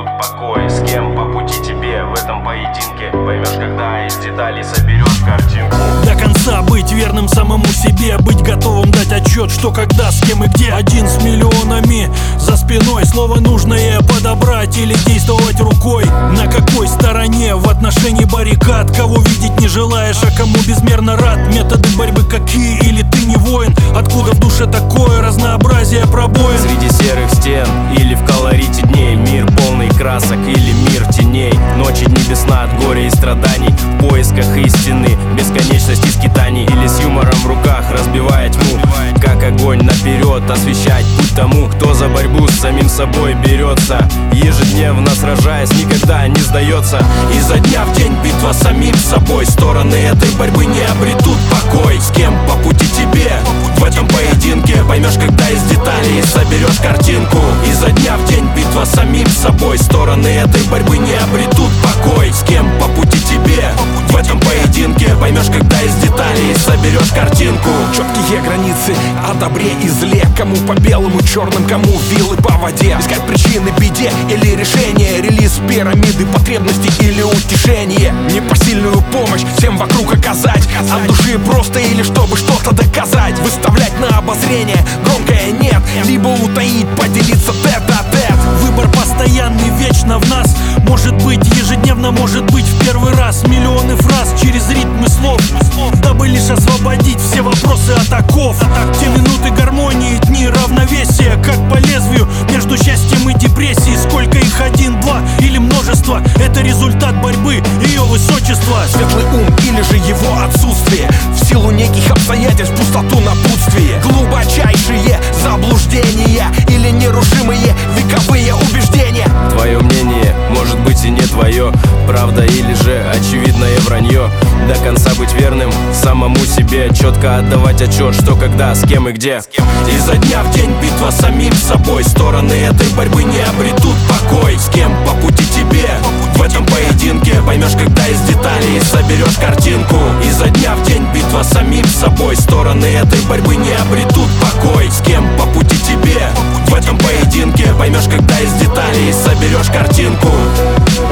обретут покой. С кем по пути тебе в этом поединке, поймешь, когда из деталей соберешь картинку. До конца быть верным самому себе, быть готовым дать отчет, что когда, с кем и где. Один с миллионами за спиной, слово нужное подобрать или действовать рукой. На какой стороне в отношении баррикад? Кого видеть не желаешь, а кому безмерно рад? Методы борьбы какие, или ты не воин? Откуда в душе такое разнообразие пробоин? Среди серых стен или в колорите дней, мир полный красок или мир теней. Ночи, дни без сна от горя и страданий, в поисках истины, бесконечности скитаний. Или с юмором в руках разбивая тьму, как огонь наперед освещать путь тому, кто за борьбу с самим собой берется. Ежедневно сражаясь, никогда не сдается. Изо дня в день битва с самим собой. Стороны этой борьбы не обретут покой. С кем по пути тебе в этом поединке, поймешь, когда из деталей соберешь картинку. Изо дня в день битва с самим собой. Стороны этой борьбы не обретут покой. С кем по пути тебе в этом поединке, поймешь, когда из деталей соберешь картинку. Четкие границы о добре и зле, кому по белому, черным, кому вилы по воде. Искать причины беде или решение, релиз пирамиды потребностей или утешение. Непосильную помощь всем вокруг оказать, от души просто или чтобы что-то доказать. Выставлять на обозрение громкое нет, либо утаить, поделиться тет-а-тет. Выбор постоянный, вечно в нас. Может быть ежедневно, может быть в первый раз. Миллионы фраз через ритмы слов, дабы лишь освободить все вопросы от оков. Те минуты гармонии, дни равновесия, как по лезвию между счастьем и депрессией. Сколько их, один, два или множество, это результат борьбы ее высочества. Светлый ум или же его отсутствие, в силу неких обстоятельств пустоту напутствие. Глубочайшие заблуждения или нерушимые вековые убеждения. Твое мнение может быть и не твое, правда или же очевидное вранье. До конца быть верным самому себе, четко отдавать отчет, что когда, с кем и где. Изо дня в день битва с самим собой. Стороны этой борьбы не обретут покой. С кем по пути тебе в этом поединке, поймешь, когда из деталей соберешь картинку. Изо дня в день битва с самим собой. Стороны этой борьбы не обретут покой. С кем по пути тебе в этом поединке, поймешь, когда из деталей соберешь картинку.